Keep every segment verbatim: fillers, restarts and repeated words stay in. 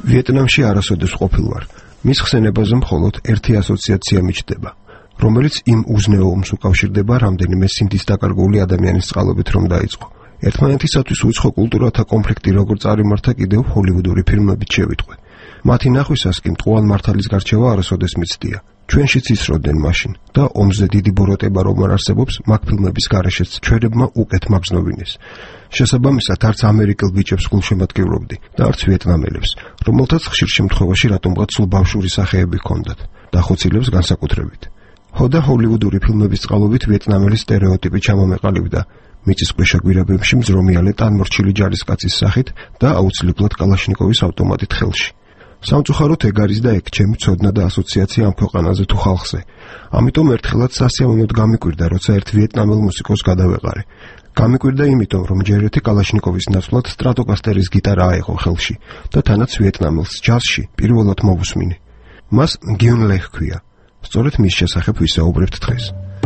ვიეტნამში არასოდეს ყოფილ ვარ. მის ხსენებაზე მხოლოდ ერთი ასოციაცია მიჩნდება, რომელიც იმ უზნეო ომს უკავშირდება, რამდენიმე სინდის დაკარგული ადამიანის წყალობით რომ დაიწყო. ერთმანეთისათვის უცხო კულტურათა კონფლიქტი როგორ წარიმართა კიდევ ჰოლივუდური ფილმებით შევიტყვე. მათი ნახვისას კი მტყუან მართალის გარჩევა არასოდეს მიცდია. ჩვენშიც ისროდნენ მაშინ და ომზე დიდი ბოროტება რომ არ არსებობს, მაგ ფილმების გარეშეც ჩვენებმა უკეთ მაგზნობინეს. შესაბამისად, არც ამერიკელ ბიჭებს გულშემატკივრობდი და არც ვიეტნამელებს, რომელთაც ხშირ შემთხვევაში რატომღაც სულ ბავშვური სახეები ჰქონდათ, დახოცილებს განსაკუთრებით. ხოდა ჰოლივუდური ფილმების წყალობით ვიეტნამელი სტერეოტიპი ჩამომეყალიბდა. მიწისქვეშა გვირაბებში მზრომიალე ტანმორჩილი ჯარისკაცის სახით და აუცილებლად კალაშნიკოვის ავტომატით ხელში. სამწუხაროდ ეგ არის და ეგ ჩემი ცოდნა და ასოციაცია ამ ქვეყანაზე თუ ხალხზე. ამიტომ ერთხელაც სასიამოვნოდ გამიკვირდა, როცა ერთ ვიეტნამელ მუსიკოს გადავეყარე. გამიკვირდა იმიტომ, რომ ჯერ ერთი კალაშნიკოვის ნაცვლად სტრატოკასტერის გიტარა აეღო ხელში და თანაც ვიეტნამელს ჯაზში პირველად მოვუსმინე. მას გიონ ლე ჰქვია. სწორედ მის შესახებ ვისაუბრებთ დღეს.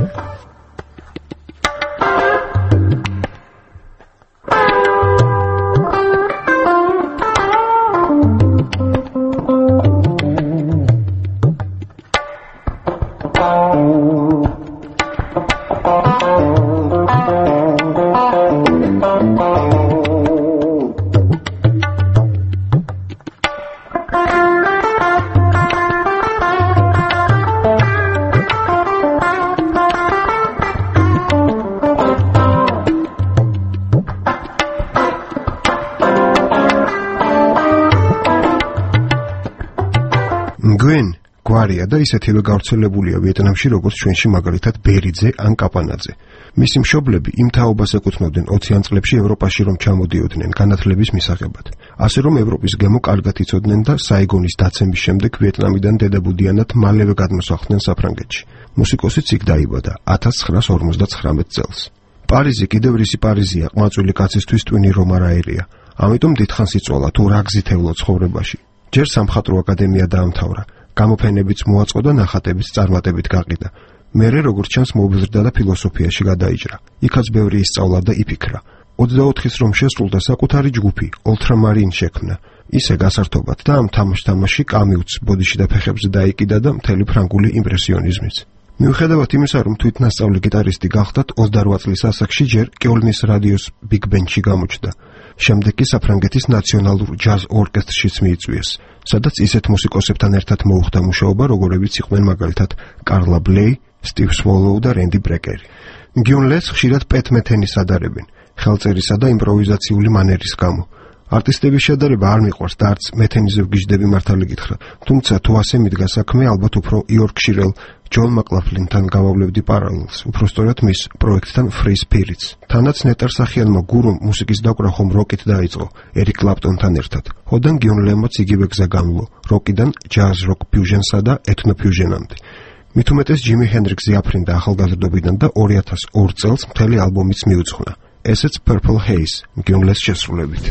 გვენ გვარია და ისეთივე გავრცელებულია ვიეტნამში, როგორც ჩვენში მაგალითად ბერიძე ან კაპანაძე. მისი მშობლები იმ თაობას ეკუთვნოდნენ ოციან წლებში ევროპაში რომ ჩამოდიოდნენ განათლების მისაღებად. ასე რომ ევროპის გემო კარგად იცოდნენ და საიგონის დაცემის შემდეგ ვიეტნამიდან დედაბუდიანად მალევე გადმოსახლდნენ საფრანგეთში. მუსიკოსიც იქ დაიბადა ათას ცხრაას ორმოცდაცხრამეტ წელს. პარიზი კიდევ რისი პარიზია, ყმაწვილი კაცისთვის ტვინი რომ არ აერია. ამიტომ დიდხანს იწვალა თუ რა გზითევლო ცხოვრებაში. ჯერ სამხატვრო აკადემია დაამთავრა, გამოფენებიც მოაწყო და ნახატებიც წარმატებით გაყიდა. მერე როგორც ჩანს მობეზრდა და ფილოსოფიაში გადაიჭრა. იქაც ბევრი ისწავლა და იფიქრა. ოცდაოთხის რომ შესრულდა საკუთარი ჯგუფი, Ultramarine შექმნა. ისე გასართობად და ამ თამაშ-თამაში კამიუც ბოდიში და ფეხებზე დაიკიდა და მთელი ფრანგული იმპრესიონიზმიც. მიუხედავად იმისა, რომ თვითნასწავლი გიტარისტი გახდათ, ოცდარვა წლის ასაკში ჯერ კეოლნის რადიოს ბიგ ბენდში გამოჩნდა. შემდეგ კი საფრანგეთის ნაციონალურ ჯაზ ორკესტრშიც მიიწვიეს, სადაც ისეთ მუსიკოსებთან ერთად მოუხდა მუშაობა, როგორებიც იყვნენ მაგალითად კარლა ბლეი, სტივ სვოლოუ და რენდი ბრეკერი. გიონ ლეს ხშირად პეტ მეთენის ადარებენ, ხელწერისა და იმპროვიზაციული მანერის გამო. არტისტების შედარება არ მიყვარს და არც მეთენიზე ვგიჟდები მართალი გითხრა, თუმცა თუ ასე მიდგა საქმე, ალბათ უფრო იორკშირელ ჯონ მაკლაფლინთან გავავლევდი პარალელს, უფრო სწორად მის პროექტთან Free Spirits. თანაც ნეტარსახიანმა გურუმ მუსიკის დაკვრა ხომ როკით დაიწყო, ერიკ კლაპტონთან ერთად. ხოდან გიონ ლემაც იგივე გზა გამლო, როკიდან ჯაზ როკ ფიუჟენსა და ეთნო ფიუჟენამდე. მით უმეტეს ჯიმი ჰენდრიქსი აფრინდა ახალგაზრდობიდან და ორი ათას ორ წელს მთელი ალბომიც მიუძღვნა. ესეც Purple Haze, გიონ ლეს შესრულებით.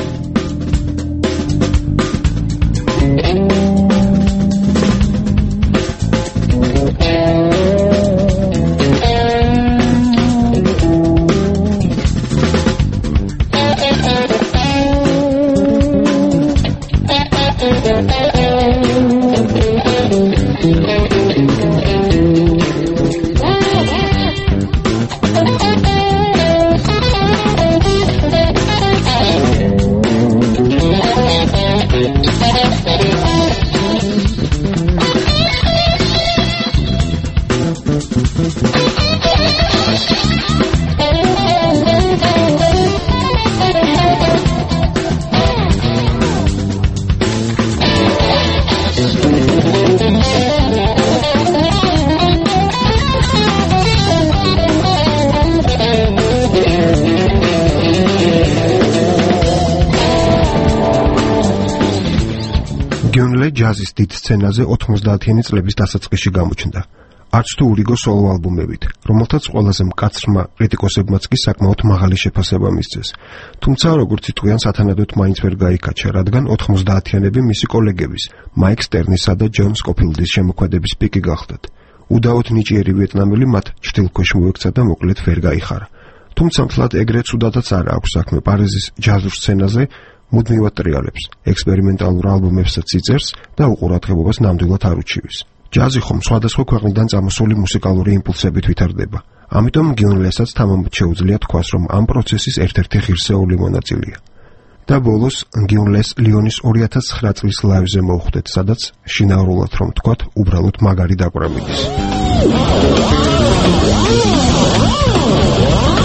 ჯაზის დიდ სცენაზე ოთხმოცდაათიანი წლების დასაწყისში გამოჩნდა. არც თუ ურიგო სოლო ალბომებით, რომელთაც ყველაზე მკაცრმა კრიტიკოსებმაც კი საკმაოდ მაღალი შეფასება მისცეს. თუმცა როგორც იტყვიან, სათანადოდ მაინც ვერ გაიკაჩა, რადგან ოთხმოცდაათიანები მისი კოლეგების, მაიკ სტერნისა და ჯონ სკოფილდის შემოქმედების პიკი გახდათ. უდაოდ ნიჭიერი ვიეტნამელი მათ ჩრდილქვეშ მოექცა და მოკლედ ვერ გაიხარა. თუმცა მთლად ეგრე ცუდადაც არ აქვს საქმე პარიზის ჯაზურ სცენაზე, მუდმივად ტრიალებს, ექსპერიმენტალურ ალბომებსაც იწერს და უყურადღებობას ნამდვილად არ უჩივის. ჯაზი ხომ სხვადასხვა ქვეყნიდან წამოსული მუსიკალური იმპულსებით ვითარდება. ამიტომ გიუნლესაც თამამად შეუძლია თქვას, რომ ამ პროცესის ერთ-ერთი ღირსეული მონაწილეა. და ბოლოს გიუნლეს ლიონის ორი ათას ცხრა წლის ლაივზე მოუხვდეთ, სადაც შინაურულად რომ თქვათ, უბრალოდ მაგარი დაკვრა მიდის.